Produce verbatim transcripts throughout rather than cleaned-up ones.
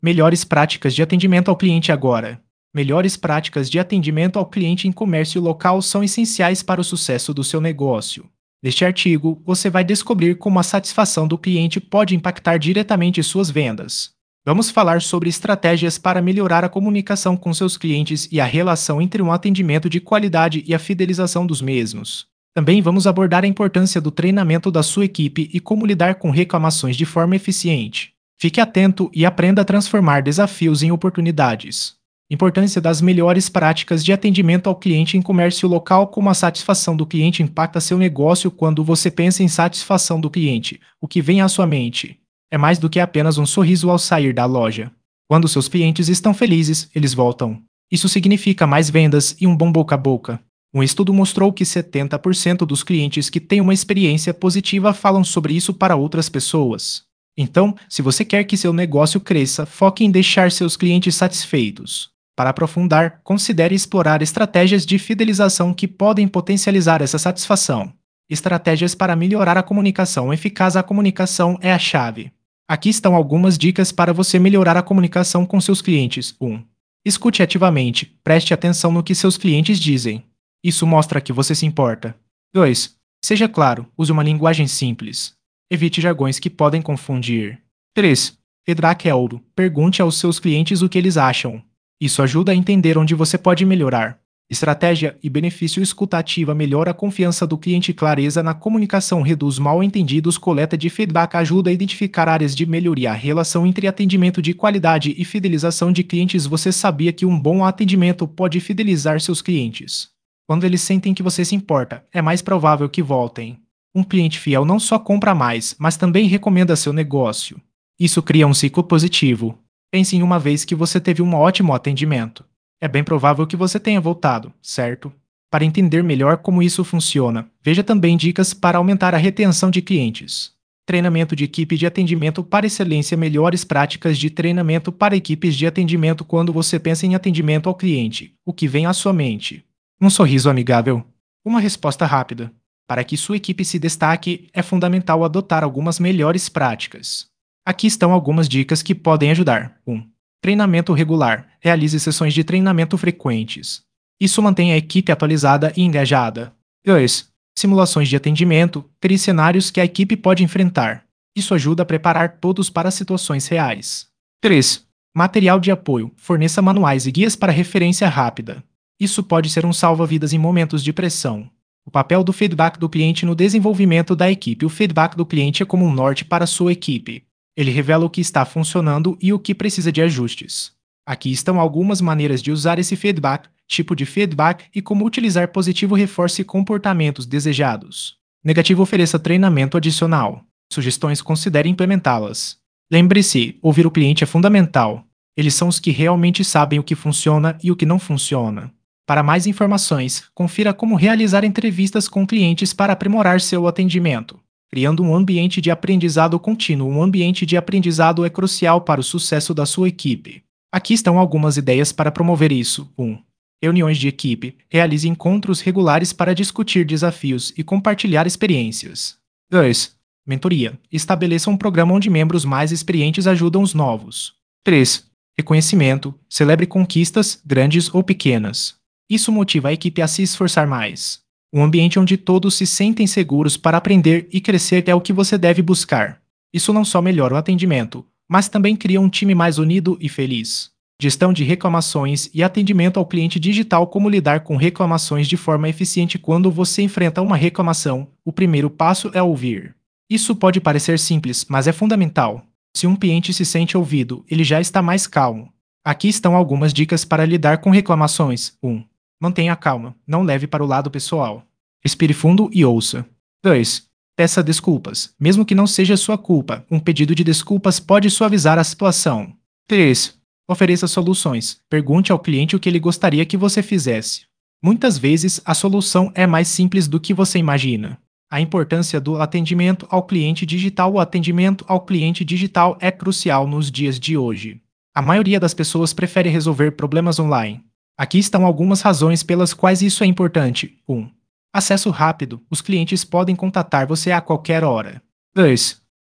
Melhores práticas de atendimento ao cliente agora. Melhores práticas de atendimento ao cliente em comércio local são essenciais para o sucesso do seu negócio. Neste artigo, você vai descobrir como a satisfação do cliente pode impactar diretamente suas vendas. Vamos falar sobre estratégias para melhorar a comunicação com seus clientes e a relação entre um atendimento de qualidade e a fidelização dos mesmos. Também vamos abordar a importância do treinamento da sua equipe e como lidar com reclamações de forma eficiente. Fique atento e aprenda a transformar desafios em oportunidades. Importância das melhores práticas de atendimento ao cliente em comércio local. Como a satisfação do cliente impacta seu negócio. Quando você pensa em satisfação do cliente, o que vem à sua mente? É mais do que apenas um sorriso ao sair da loja. Quando seus clientes estão felizes, eles voltam. Isso significa mais vendas e um bom boca a boca. Um estudo mostrou que setenta por cento dos clientes que têm uma experiência positiva falam sobre isso para outras pessoas. Então, se você quer que seu negócio cresça, foque em deixar seus clientes satisfeitos. Para aprofundar, considere explorar estratégias de fidelização que podem potencializar essa satisfação. Estratégias para melhorar a comunicação eficaz. A comunicação é a chave. Aqui estão algumas dicas para você melhorar a comunicação com seus clientes. um. Escute ativamente. Preste atenção no que seus clientes dizem. Isso mostra que você se importa. dois. Seja claro. Use uma linguagem simples. Evite jargões que podem confundir. três. Feedback é ouro. Pergunte aos seus clientes o que eles acham. Isso ajuda a entender onde você pode melhorar. Estratégia e benefício. Escuta ativa melhora a confiança do cliente. Clareza na comunicação reduz mal-entendidos. Coleta de feedback ajuda a identificar áreas de melhoria. A relação entre atendimento de qualidade e fidelização de clientes. Você sabia que um bom atendimento pode fidelizar seus clientes? Quando eles sentem que você se importa, é mais provável que voltem. Um cliente fiel não só compra mais, mas também recomenda seu negócio. Isso cria um ciclo positivo. Pense em uma vez que você teve um ótimo atendimento. É bem provável que você tenha voltado, certo? Para entender melhor como isso funciona, veja também dicas para aumentar a retenção de clientes. Treinamento de equipe de atendimento para excelência. Melhores práticas de treinamento para equipes de atendimento. Quando você pensa em atendimento ao cliente, o que vem à sua mente? Um sorriso amigável. Uma resposta rápida. Para que sua equipe se destaque, é fundamental adotar algumas melhores práticas. Aqui estão algumas dicas que podem ajudar. um. Treinamento regular. Realize sessões de treinamento frequentes. Isso mantém a equipe atualizada e engajada. dois. Simulações de atendimento. Crie cenários que a equipe pode enfrentar. Isso ajuda a preparar todos para situações reais. três. Material de apoio. Forneça manuais e guias para referência rápida. Isso pode ser um salva-vidas em momentos de pressão. O papel do feedback do cliente no desenvolvimento da equipe. O feedback do cliente é como um norte para a sua equipe. Ele revela o que está funcionando e o que precisa de ajustes. Aqui estão algumas maneiras de usar esse feedback, tipo de feedback e como utilizar positivo. Reforce comportamentos desejados. Negativo. Ofereça treinamento adicional. Sugestões. Considere implementá-las. Lembre-se, ouvir o cliente é fundamental. Eles são os que realmente sabem o que funciona e o que não funciona. Para mais informações, confira como realizar entrevistas com clientes para aprimorar seu atendimento. Criando um ambiente de aprendizado contínuo. Um ambiente de aprendizado é crucial para o sucesso da sua equipe. Aqui estão algumas ideias para promover isso. um. Reuniões de equipe. Realize encontros regulares para discutir desafios e compartilhar experiências. dois. Mentoria. Estabeleça um programa onde membros mais experientes ajudam os novos. três. Reconhecimento. Celebre conquistas, grandes ou pequenas. Isso motiva a equipe a se esforçar mais. Um ambiente onde todos se sentem seguros para aprender e crescer é o que você deve buscar. Isso não só melhora o atendimento, mas também cria um time mais unido e feliz. Gestão de reclamações e atendimento ao cliente digital. Como lidar com reclamações de forma eficiente. Quando você enfrenta uma reclamação, o primeiro passo é ouvir. Isso pode parecer simples, mas é fundamental. Se um cliente se sente ouvido, ele já está mais calmo. Aqui estão algumas dicas para lidar com reclamações. um. Mantenha a calma, não leve para o lado pessoal. Respire fundo e ouça. dois. Peça desculpas, mesmo que não seja sua culpa. Um pedido de desculpas pode suavizar a situação. três. Ofereça soluções. Pergunte ao cliente o que ele gostaria que você fizesse. Muitas vezes, a solução é mais simples do que você imagina. A importância do atendimento ao cliente digital. O atendimento ao cliente digital é crucial nos dias de hoje. A maioria das pessoas prefere resolver problemas online. Aqui estão algumas razões pelas quais isso é importante. um. Acesso rápido. Os clientes podem contatar você a qualquer hora. dois.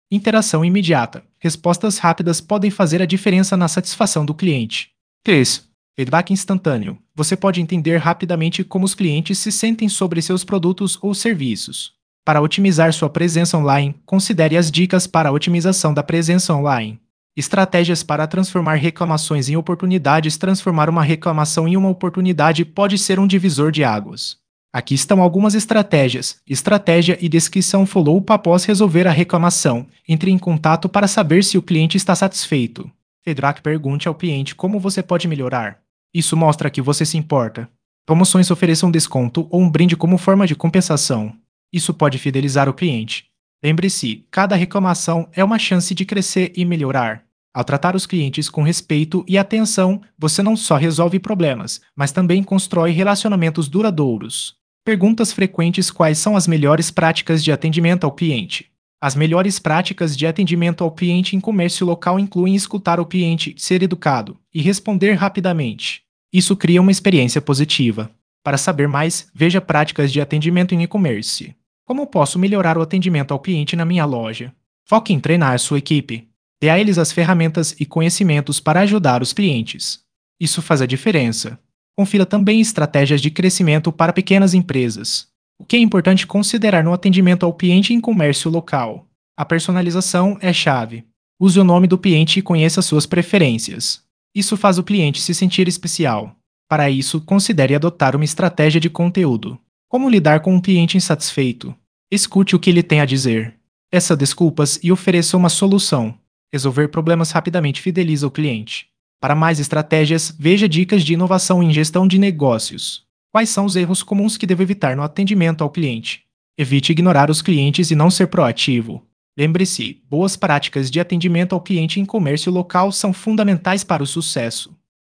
Interação imediata. Respostas rápidas podem fazer a diferença na satisfação do cliente. três. Feedback instantâneo. Você pode entender rapidamente como os clientes se sentem sobre seus produtos ou serviços. Para otimizar sua presença online, considere as dicas para a otimização da presença online. Estratégias para transformar reclamações em oportunidades. Transformar uma reclamação em uma oportunidade pode ser um divisor de águas. Aqui estão algumas estratégias. Estratégia e descrição follow-up após resolver a reclamação. Entre em contato para saber se o cliente está satisfeito. Feedback. Pergunte ao cliente como você pode melhorar. Isso mostra que você se importa. Promoções. Ofereça um desconto ou um brinde como forma de compensação. Isso pode fidelizar o cliente. Lembre-se, cada reclamação é uma chance de crescer e melhorar. Ao tratar os clientes com respeito e atenção, você não só resolve problemas, mas também constrói relacionamentos duradouros. Perguntas frequentes: quais são as melhores práticas de atendimento ao cliente? As melhores práticas de atendimento ao cliente em comércio local incluem escutar o cliente, ser educado e responder rapidamente. Isso cria uma experiência positiva. Para saber mais, veja práticas de atendimento em e-commerce. Como posso melhorar o atendimento ao cliente na minha loja? Foque em treinar a sua equipe. Dê a eles as ferramentas e conhecimentos para ajudar os clientes. Isso faz a diferença. Confira também estratégias de crescimento para pequenas empresas. O que é importante considerar no atendimento ao cliente em comércio local? A personalização é chave. Use o nome do cliente e conheça suas preferências. Isso faz o cliente se sentir especial. Para isso, considere adotar uma estratégia de conteúdo. Como lidar com um cliente insatisfeito? Escute o que ele tem a dizer. Peça desculpas e ofereça uma solução. Resolver problemas rapidamente fideliza o cliente. Para mais estratégias, veja dicas de inovação em gestão de negócios. Quais são os erros comuns que devo evitar no atendimento ao cliente? Evite ignorar os clientes e não ser proativo. Lembre-se, boas práticas de atendimento ao cliente em comércio local são fundamentais para o sucesso.